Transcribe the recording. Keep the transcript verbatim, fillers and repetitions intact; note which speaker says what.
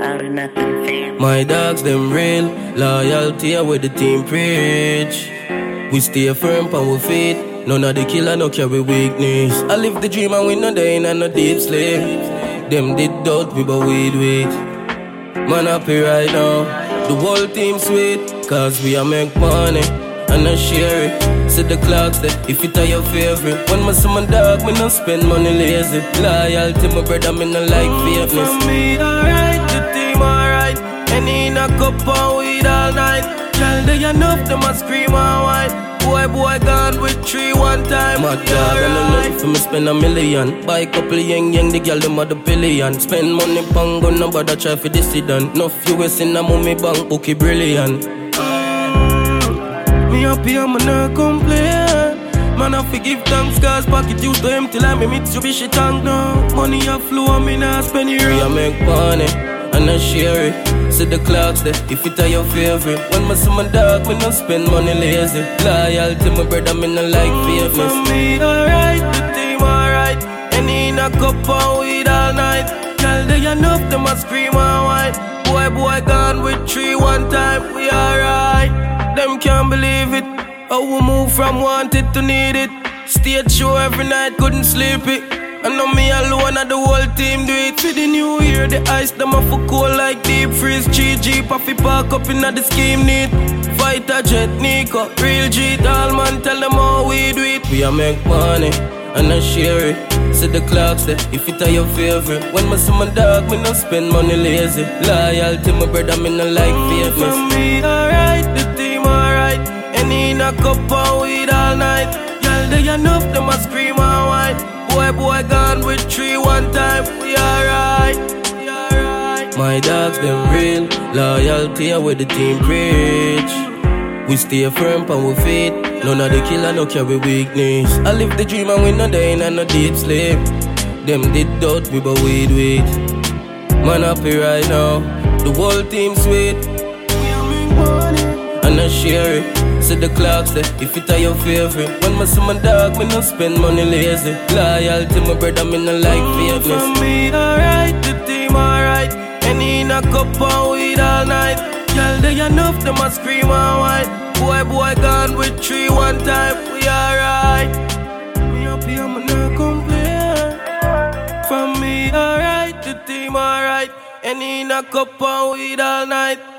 Speaker 1: All or nothing fam.
Speaker 2: My dogs, them real. Loyalty are where the team preach. We stay firm on our feet. None of the killer no carry weakness. I live the dream and we no dying and no deep sleep. Them did doubt we but weed wait. Man happy right now. The whole team sweet. Cause we a make money and I share it. Set the clocks there if it are your favorite. When my son my dog, me no spend money lazy. Loyalty my brother, me no like fakeness.
Speaker 3: For me alright, the team alright. Any in a cup and weed all night. Girl they enough, them a scream and whine. Boy, boy gone with three one time.
Speaker 2: My dog, I know nothing for me spend a million. Buy a couple young young, the girl them a the billion. Spend money pang gun, nobody try for this sedan. Enough U S in a mummy bank, bookie brilliant.
Speaker 3: Mm, me happy and me not complain. Man I forgive thanks cause pocket used to empty like me Mitsubishi tank now. Money a flow and me not spend it.
Speaker 2: We a make money and I share it. Set the clocks there if it are your favorite. When my son my dog, me no spend money lazy. Loyalty my brother, me no like fakeness.
Speaker 3: For me alright, the team alright. Any in a cup and weed all night. Girl they enough, them a scream and whine. Boy, boy gone with three one time. We alright, them can't believe it. How we move from wanted to need it. Stage show every night, couldn't sleep it. I know me alone and the whole team do it. For the new year, the ice them a for cold like deep freeze. G Jeep a fi park up inna the scheme neat. Fighter jet, Nico, real G. All man tell them how we do it.
Speaker 2: We a make money and I share it. Set the clocks there if it are your favorite. When my son my dog, me no spend money lazy. Loyalty my brother, me no like fakeness.
Speaker 3: For me alright, the team alright. Any in a cup and weed all night. Girl they enough, them a scream and whine. Boy, boy gone with three one time. We alright, we alright.
Speaker 2: My dogs, them real. Loyalty are where the team preach. We stay firm on our feet. None of the killer no carry weakness. I live the dream and we no dying and no deep sleep. Them did doubt we but weed wait. Man happy right now. The whole team sweet.
Speaker 3: We a make money
Speaker 2: and I share it. Set the clocks there if it are your favorite. When my son my dog, me no spend money lazy. Loyalty my brother, me no like fakeness.
Speaker 3: For me alright, the team alright. Any in a cup and weed all night. Girl they enough, them a scream and whine. Boy, boy gone with three one time. We alright. Me happy and me not complain. For me alright, the team alright. Any in a cup and weed all night.